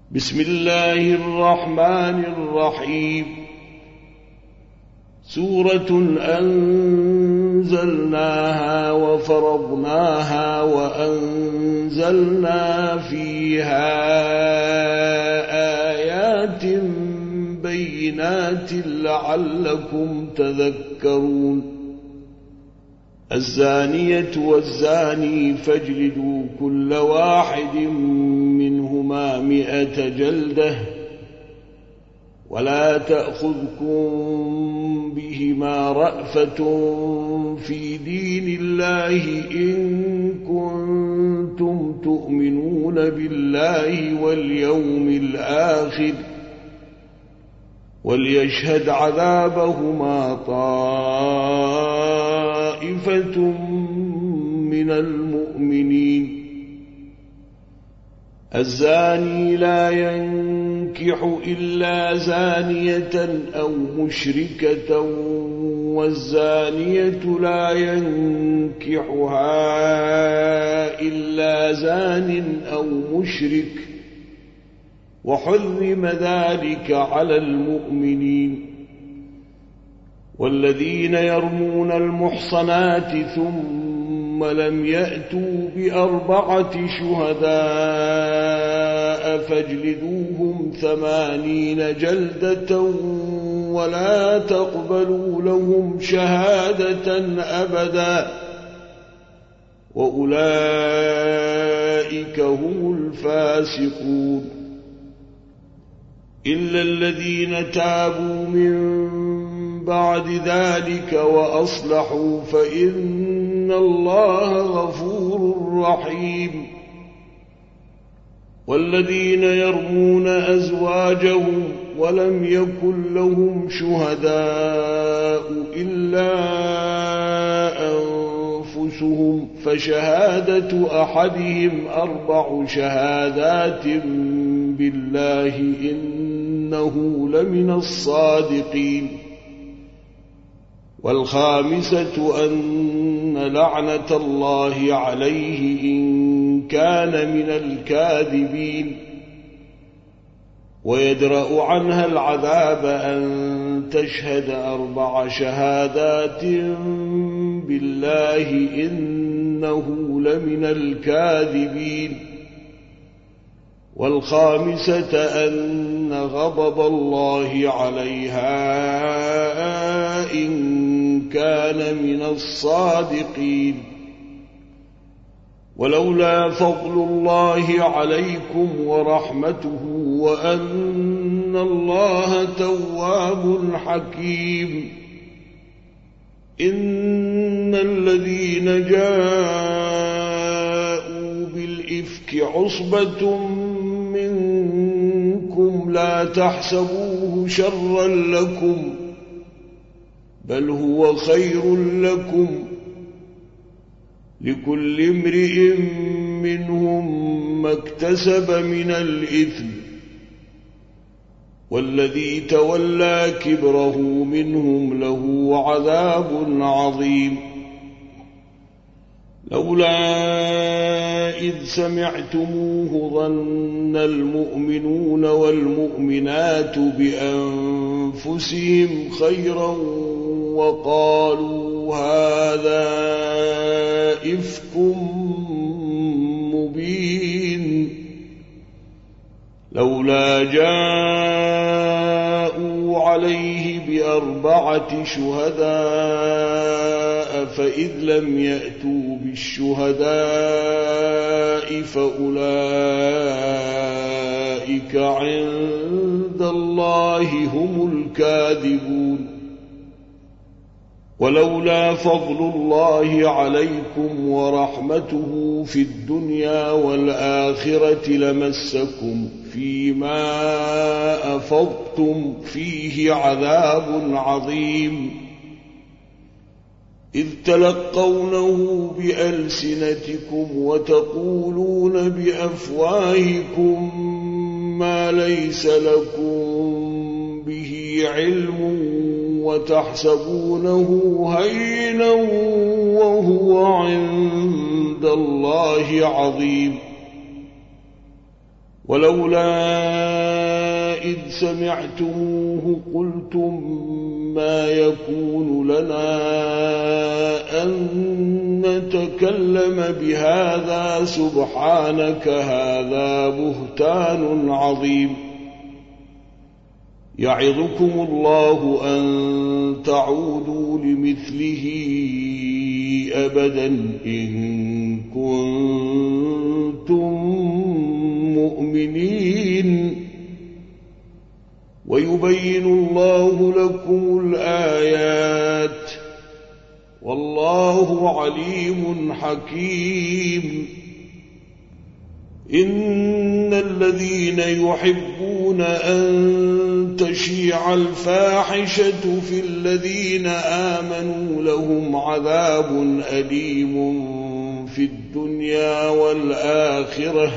بسم الله الرحمن الرحيم. سورة أنزلناها وفرضناها وأنزلنا فيها آيات بينات لعلكم تذكرون. الزانية والزاني فاجلدوا كل واحد منهما 100 جلدة ولا تأخذكم بهما رأفة في دين الله إن كنتم تؤمنون بالله واليوم الآخر وليشهد عذابهما طائفة من المؤمنين. الزاني لا ينكح إلا زانية أو مشركة والزانية لا ينكحها إلا زان أو مشرك وحرم ذلك على المؤمنين. والذين يرمون المحصنات ثم لم يأتوا ب4 شهداء فاجلدوهم 80 جلدة ولا تقبلوا لهم شهادة أبدا وأولئك هم الفاسقون. إلا الذين تابوا من بعد ذلك وأصلحوا فإن الله غفور رحيم. والذين يرمون أزواجهم ولم يكن لهم شهداء إلا أنفسهم فشهادة أحدهم 4 شهادات بالله إنه لمن الصادقين. والخامسة أن لعنة الله عليه إن كان من الكاذبين. ويدرأ عنها العذاب أن تشهد 4 شهادات بالله إنه لمن الكاذبين. والخامسة أن غضب الله عليها إن كان من الصادقين. ولولا فضل الله عليكم ورحمته وأن الله تواب حكيم. إن الذين جاءوا بالإفك عصبة منكم لا تحسبوه شرا لكم بل هو خير لكم لكل امرئ منهم ما اكتسب من الإثم والذي تولى كبره منهم له عذاب عظيم. لولا إذ سمعتموه ظن المؤمنون والمؤمنات بأنفسهم خيرا وقالوا هذا إفك مبين. لولا جاءوا عليه ب4 شهداء فإذ لم يأتوا بالشهداء فأولئك عند الله هم الكاذبون. ولولا فضل الله عليكم ورحمته في الدنيا والآخرة لمسكم فيما أفضتم فيه عذاب عظيم. إذ تلقونه بألسنتكم وتقولون بأفواهكم ما ليس لكم به علم وتحسبونه هينا وهو عند الله عظيم. ولولا إذ سمعتموه قلتم ما يكون لنا أن نتكلم بهذا سبحانك هذا بهتان عظيم يعظكم الله أن تعودوا لمثله أبدا إن كنتم مؤمنين ويبين الله لكم الآيات والله عليم حكيم إن الذين يحبون أن تشيع الفاحشة في الذين آمنوا لهم عذاب أليم في الدنيا والآخرة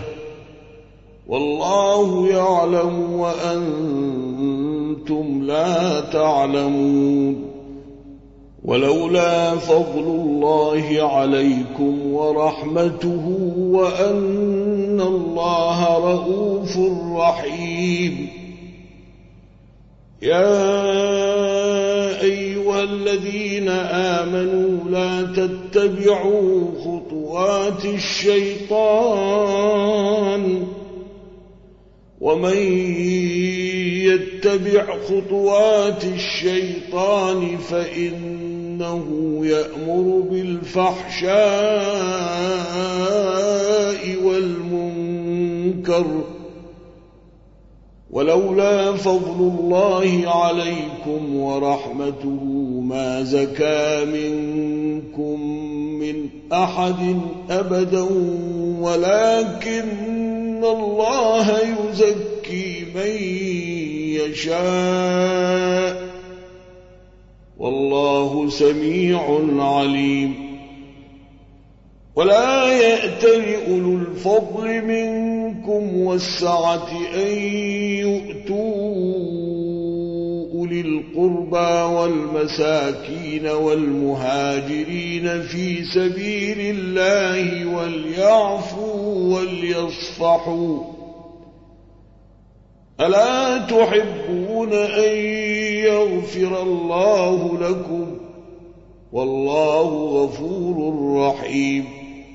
والله يعلم وأنتم لا تعلمون ولولا فضل الله عليكم ورحمته وأن الله رؤوف رحيم يا أيها الذين آمنوا لا تتبعوا خطوات الشيطان ومن يتبع خطوات الشيطان فإنه يأمر بالفحشاء والمنكر ولولا فضل الله عليكم ورحمته ما زكى منكم من أحد أبدا ولكن الله يزكي من يشاء والله سميع عليم ولا يأتل أولو الفضل منكم والسعة أن يؤتوا أولي القربى والمساكين والمهاجرين في سبيل الله وليعفوا وليصفحوا ألا تحبون أن يغفر الله لكم والله غفور رحيم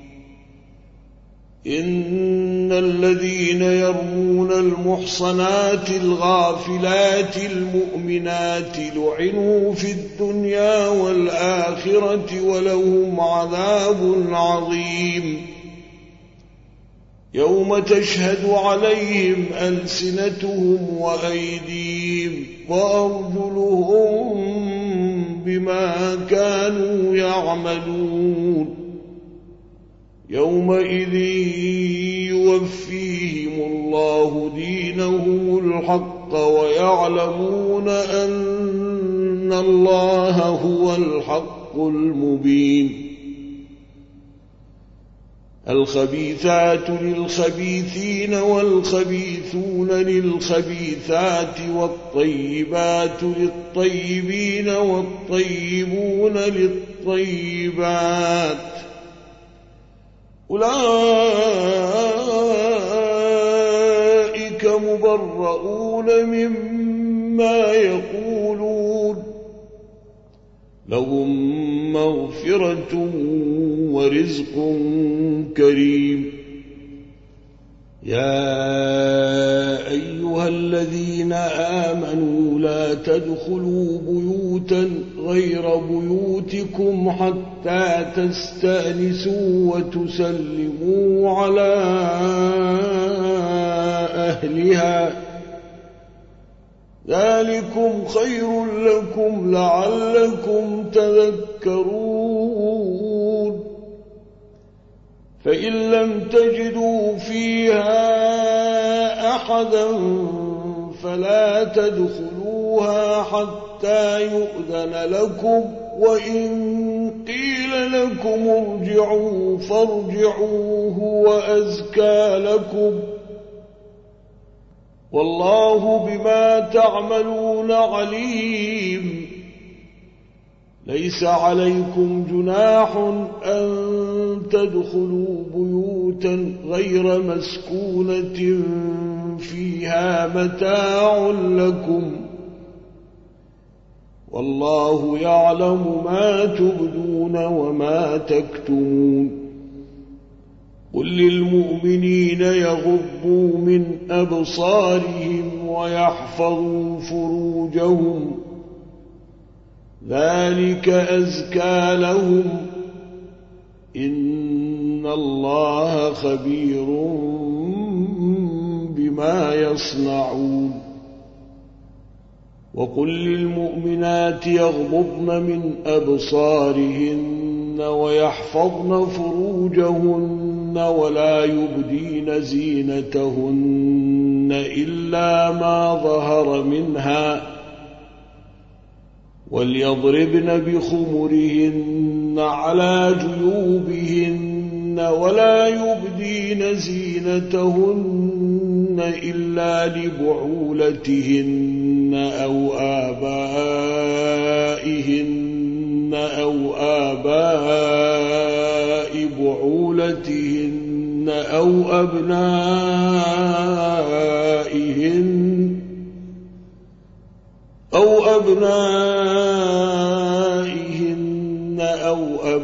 إن الذين يرمون المحصنات الغافلات المؤمنات لعنوا في الدنيا والآخرة ولهم عذاب عظيم يوم تشهد عليهم ألسنتهم وأيديهم وأرجلهم بما كانوا يعملون يومئذ يوفيهم الله دينهم الحق ويعلمون أن الله هو الحق المبين الخبيثات للخبيثين والخبيثون للخبيثات والطيبات للطيبين والطيبون للطيبات أولئك مبرؤون مما يقولون لهم مغفرة ورزق كريم يا أيها الذين آمنوا لا تدخلوا بيوتا غير بيوتكم حتى تستأنسوا وتسلموا على أهلها ذلكم خير لكم لعلكم تذكرون فإن لم تجدوا فيها أحدا فلا تدخلوها حتى يؤذن لكم وإن قيل لكم ارجعوا فارجعوا هو أزكى لكم والله بما تعملون عليم ليس عليكم جناح أن تدخلوا بيوتا غير مسكونة فيها متاع لكم والله يعلم ما تبدون وما تكتمون قل للمؤمنين يغضوا من أبصارهم ويحفظوا فروجهم ذلك أزكى لهم إن الله خبير بما يصنعون وقل للمؤمنات يغضضن من أبصارهن ويحفظن فروجهن ولا يبدين زينتهن إلا ما ظهر منها وليضربن بخمرهن على جيوبهن ولا يبدين زينتهن إلا لبعولتهن أو آباء بعولتهن أو أبنائهن أو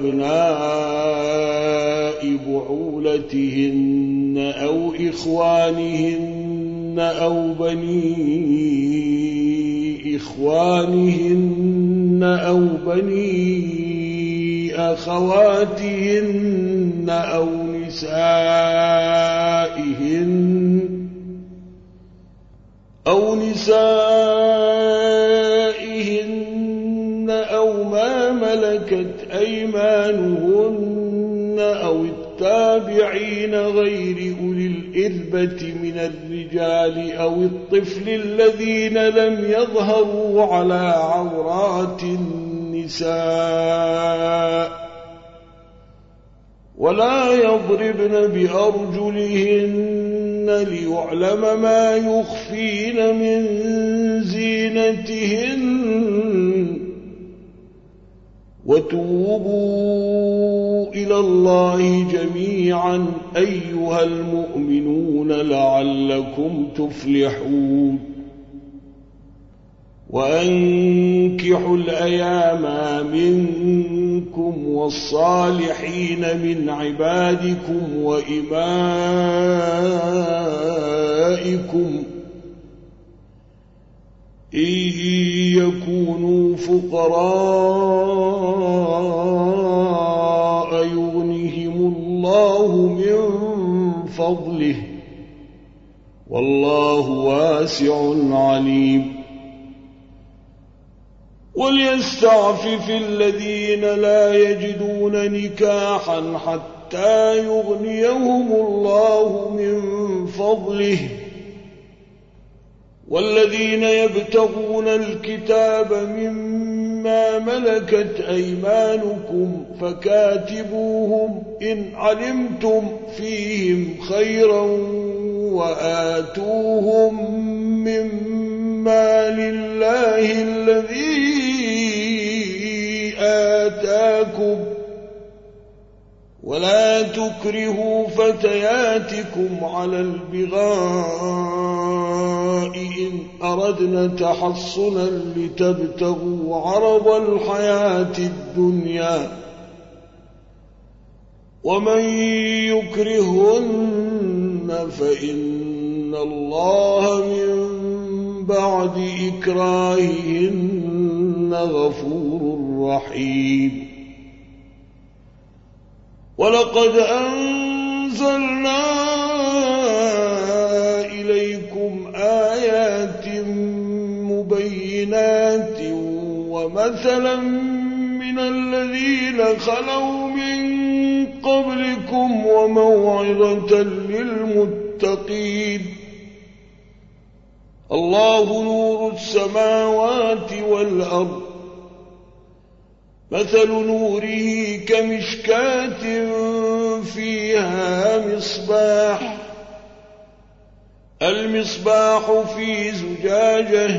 أبناء بعولتهن أو إخوانهن أو بني إخوانهن أو بني أخواتهن أو نسائهن أو ما ملكت أيمانهن أو التابعين غير أولي الإربة من الرجال أو الطفل الذين لم يظهروا على عورات النساء ولا يضربن بأرجلهن ليعلم ما يخفين من زينتهن وتوبوا إلى الله جميعا أيها المؤمنون لعلكم تفلحون وأنكحوا الأيام منكم والصالحين من عبادكم وإمائكم إن يكونوا فقراء يغنهم الله من فضله والله واسع عليم وليستعفف الذين لا يجدون نكاحا حتى يغنيهم الله من فضله والذين يبتغون الكتاب مما ملكت أيمانكم فكاتبوهم إن علمتم فيهم خيرا وآتوهم مما لله الذي آتاكم ولا تكرهوا فتياتكم على البغاء إن أردنا تحصنا لتبتغوا عرض الحياة الدنيا ومن يكرهن فإن الله من بعد إكراههن غفور رحيم ولقد أنزلنا إليكم آيات مبينات ومثلا من الذين خلوا من قبلكم وموعظة للمتقين الله نور السماوات والأرض مثل نوره كمشكاة فيها مصباح المصباح في زجاجة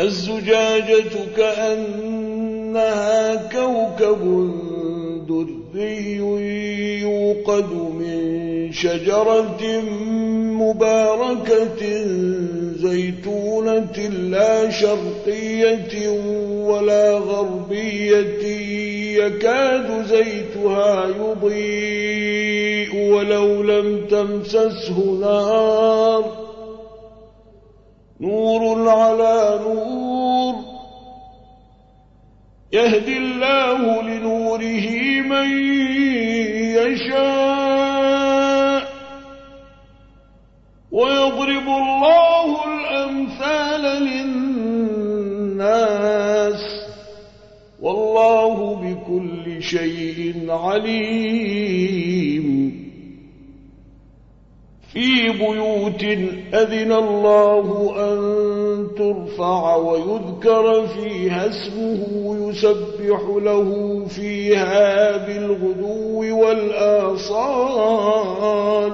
الزجاجة كأنها كوكب دري دري يوقد من شجرة مباركة زيتونة لا شرقية ولا غربية يكاد زيتها يضيء ولو لم تمسسه نار نور على نور يهدي الله لنوره من يشاء ويضرب الله الأمثال للناس والله بكل شيء عليم في بيوت أذن الله أن ترفع ويذكر فيها اسمه يسبح له فيها بالغدو والآصال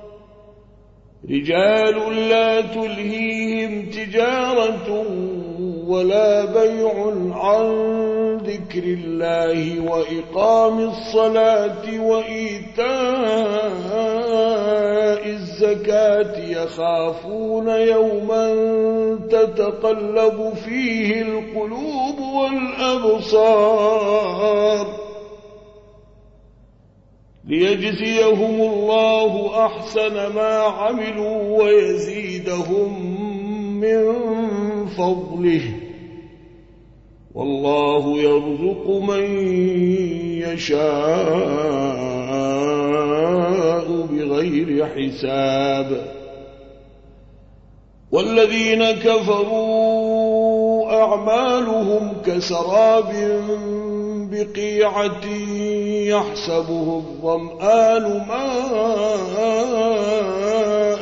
رجال لا تلهيهم تجارة ولا بيع عن ذكر الله وإقام الصلاة وإيتاء الزكاة يخافون يوما تتقلب فيه القلوب والأبصار ليجزيهم الله أحسن ما عملوا ويزيدهم من فضله والله يرزق من يشاء بغير حساب والذين كفروا أعمالهم كسراب بقيعة يحسبه الظمآن ماء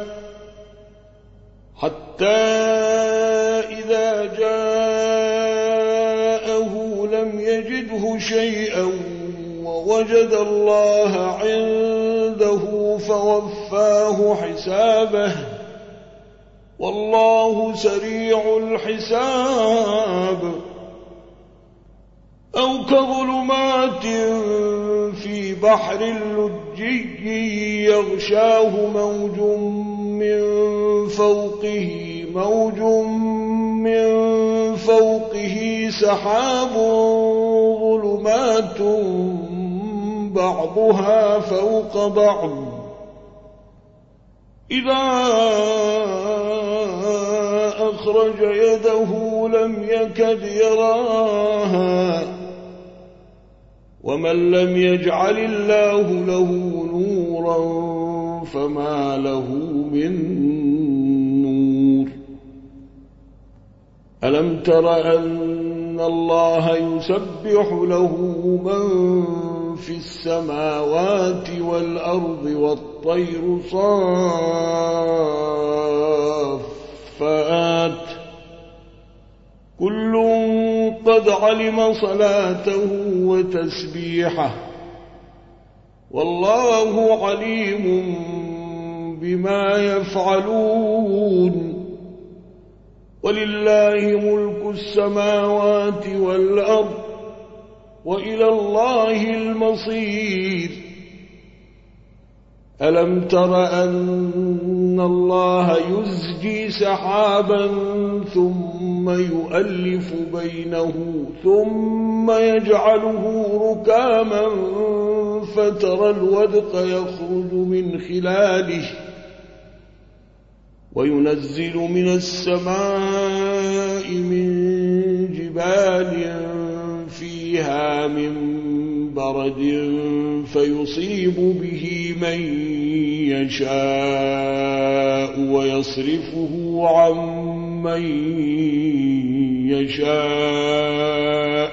حتى إذا جاءه لم يجده شيئا ووجد الله عنده فوفاه حسابه والله سريع الحساب أو كظلمات في بحر لجي يغشاه موج من فوقه سحاب ظلمات بعضها فوق بعض إذا أخرج يده لم يكد يراها ومن لم يجعل الله له نورا فما له من نور ألم تر أن الله يسبح له من في السماوات والأرض والطير صافات كل قد علم صلاته وتسبيحه والله عليم بما يفعلون ولله ملك السماوات والأرض وإلى الله المصير ألم تر أن الله يزجي سحابا ثم يؤلف بينه ثم يجعله ركاما فترى الودق يخرج من خلاله وينزل من السماء من جبال فيها من برد فيصيب به من يشاء ويصرفه عن من يشاء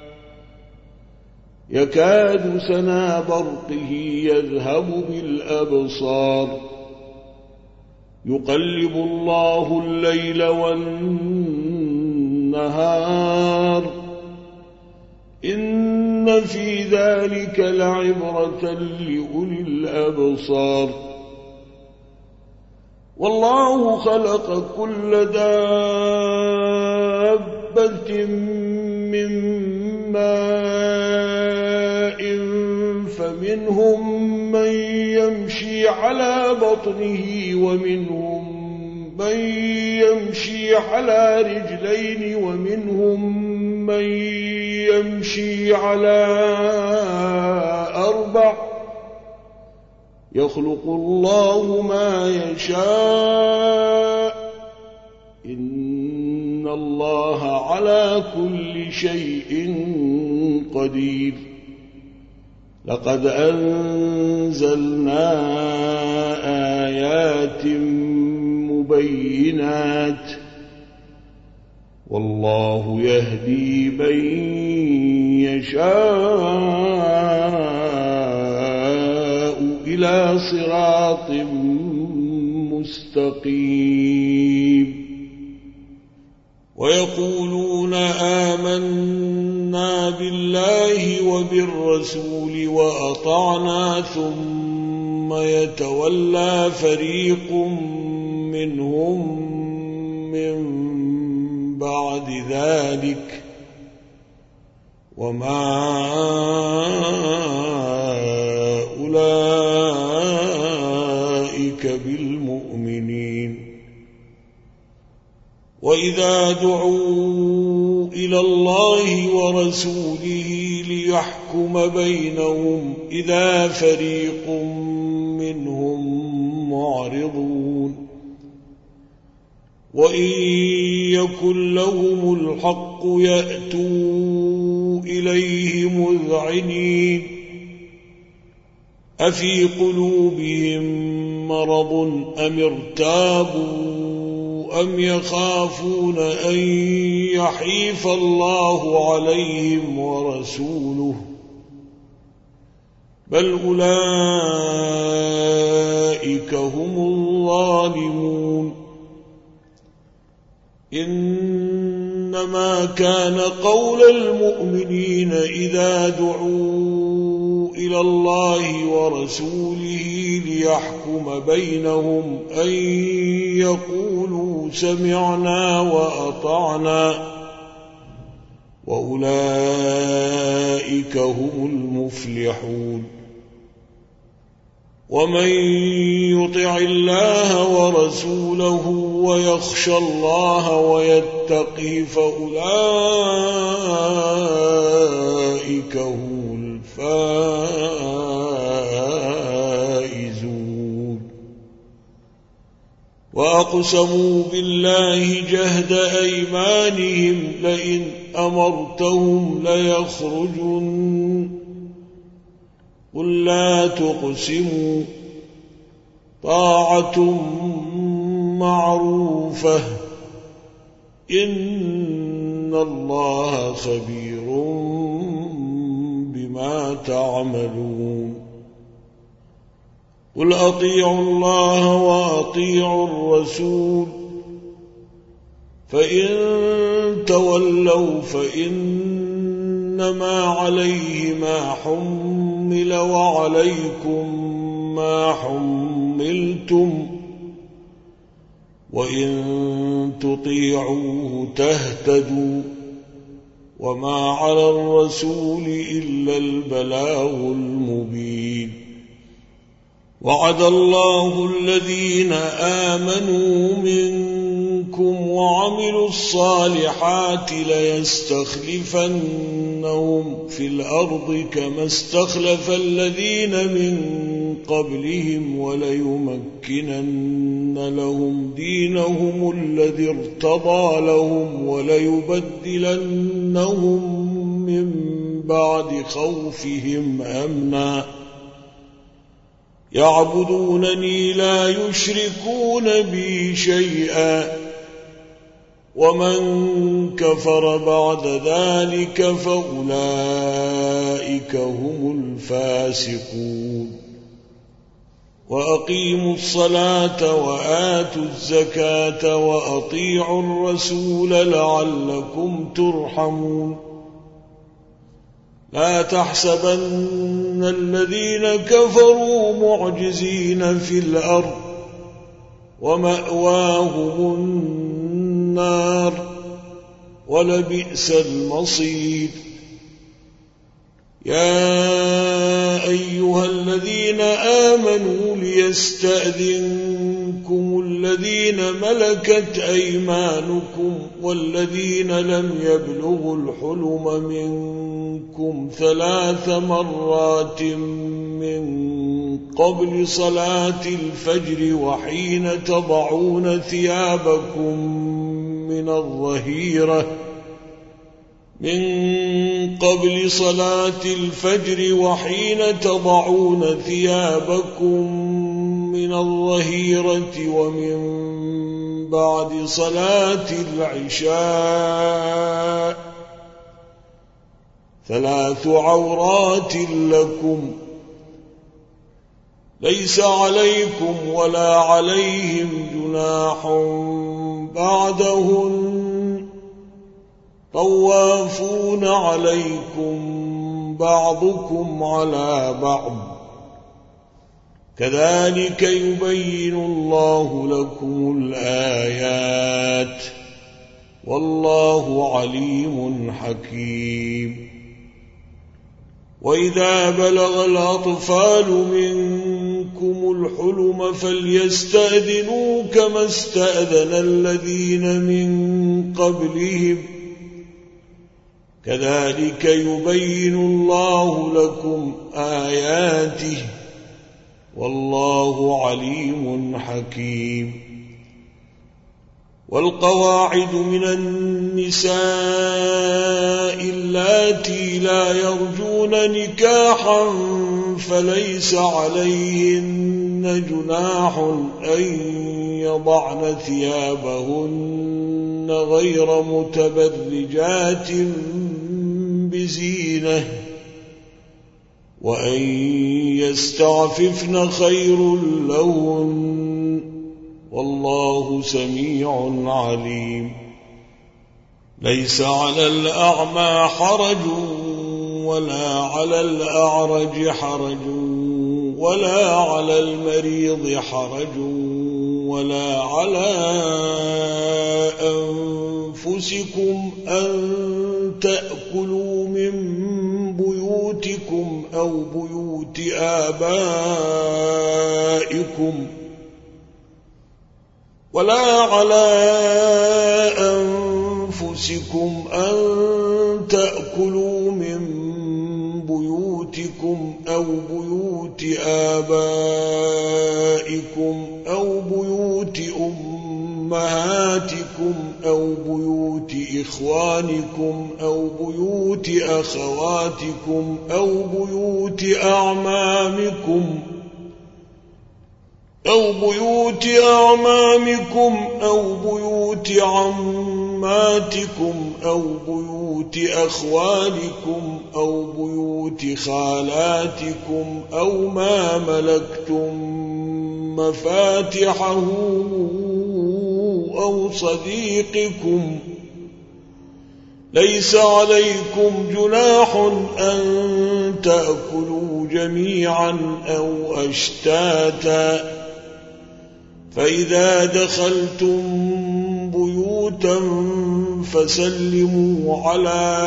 يكاد سنا برقه يذهب بالأبصار يقلب الله الليل والنهار إن في ذلك لعبرة لأولي الأبصار والله خلق كل دابة من ماء فمنهم من يمشي على بطنه ومنهم من يمشي على رجلين ومنهم من يمشي على 4 يخلق الله ما يشاء إن الله على كل شيء قدير لقد أنزلنا آيات مبينات والله يهدي من يشاء إلى صراط مستقيم ويقولون آمنا بالله وبالرسول وأطعنا ثم يتولى فريق منهم من بعد ذلك وما أولئك بالمؤمنين وإذا دعوا إلى الله ورسوله ليحكم بينهم إذا فريق منهم معرضون وإن يكن لهم الحق يأتوا إليه مذعنين أفي قلوبهم مرض أم ارتابوا أم يخافون أن يحيف الله عليهم ورسوله بل أولئك هم الظالمون إنما كان قول المؤمنين إذا دعوا إلى الله ورسوله ليحكم بينهم أن يقولوا سمعنا وأطعنا وأولئك هم المفلحون ومن يطع الله ورسوله ويخشى الله ويتقه فأولئك هم الفائزون وأقسموا بالله جهد أيمانهم لئن أمرتهم ليخرجن قل لا تقسموا طاعة معروفة إن الله خبير بما تعملون قل أطيعوا الله وأطيعوا الرسول فإن تولوا فإنما عليه ما حمل وعليكم ما حملتم وإن تطيعوه تهتدوا وما على الرسول إلا البلاغ المبين وعد الله الذين آمنوا منكم وعملوا الصالحات ليستخلفنهم في الأرض كما استخلف الذين من قبلهم وليمكنن لهم دينهم الذي ارتضى لهم وليبدلنهم من بعد خوفهم أمنا يعبدونني لا يشركون بي شيئا ومن كفر بعد ذلك فأولئك هم الفاسقون وأقيموا الصلاة وآتوا الزكاة وأطيعوا الرسول لعلكم ترحمون لا تحسبن الذين كفروا معجزين في الأرض ومأواهم النار ولبئس المصير يا أيها الذين آمنوا ليستأذنكم الذين ملكت أيمانكم والذين لم يبلغوا الحلم منكم 3 مرات من قبل صلاة الفجر وحين تضعون ثيابكم من الظهيرة من قبل صلاة الفجر وحين تضعون ثيابكم من الظهيرة ومن بعد صلاة العشاء 3 عورات لكم ليس عليكم ولا عليهم جناح بعدهن طوافون عليكم بعضكم على بعض كذلك يبين الله لكم الآيات والله عليم حكيم وإذا بلغ الأطفال منكم الحلم فليستأذنوا كما استأذن الذين من قبلهم كذلك يبين الله لكم آياته والله عليم حكيم والقواعد من النساء اللاتي لا يرجون نكاحا فليس عليهن جناح أن يضعن ثيابهن غير متبرجات بزينة وأن يستعففن خير لهن والله سميع عليم ليس على الأعمى حرج ولا على الأعرج حرج ولا على المريض حرج ولا على أنفسكم أن تأكلوا من بيوتكم أو بيوت آبائكم ولا على أنفسكم أن تأكلوا من بيوتكم أو بيوت آبائكم أو بيوت أمهاتكم أو بيوت إخوانكم أو بيوت أخواتكم أو بيوت أعمامكم أو بيوت عماتكم أو بيوت أخوالكم أو بيوت خالاتكم أو ما ملكتم مفاتحه أو صديقكم ليس عليكم جناح أن تأكلوا جميعا أو أشتاتا فإذا دخلتم بيوتا فسلموا على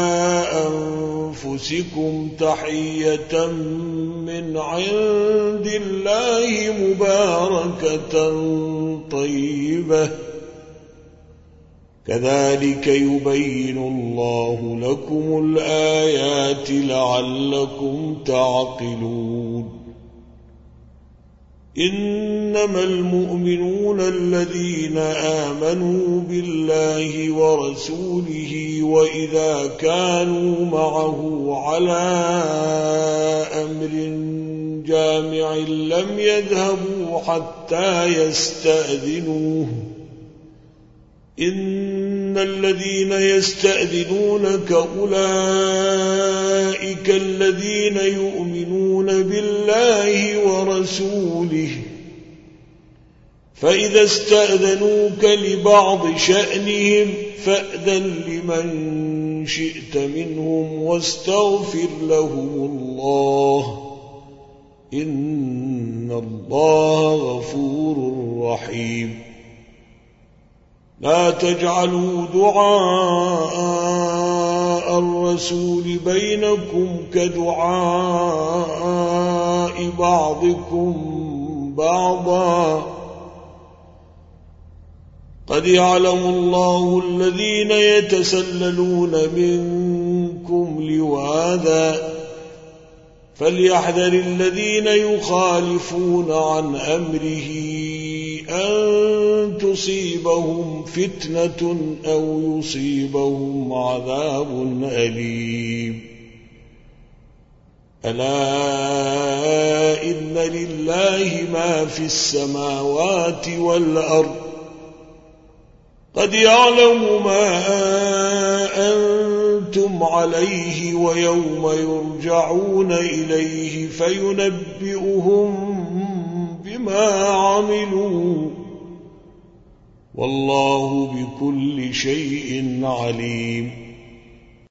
أنفسكم تحية من عند الله مباركة طيبة كذلك يبين الله لكم الآيات لعلكم تعقلون إنما المؤمنون الذين آمنوا بالله ورسوله وإذا كانوا معه على أمر جامع لم يذهبوا حتى يستأذنوه إن الذين يستأذنونك أولئك الذين يؤمنون بالله ورسوله فإذا استأذنوك لبعض شأنهم فأذن لمن شئت منهم واستغفر لهم الله إن الله غفور رحيم لا تجعلوا دعاء الرسول بينكم كدعاء بعضكم بعضا قد يعلم الله الذين يتسللون منكم لواذا فليحذر الذين يخالفون عن أمره أن تصيبهم فتنة أو يصيبهم عذاب أليم ألا إن لله ما في السماوات والأرض قد يعلم ما أنتم عليه ويوم يرجعون إليه فينبئهم بما عملوا والله بكل شيء عليم